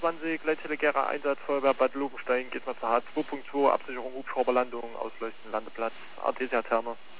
23, Leitstelle Gera, Einsatz Feuerwehr Bad Lobenstein, geht mal zur H2.2, Absicherung Hubschrauberlandung, Ausleuchten, Landeplatz, Artesia Therme.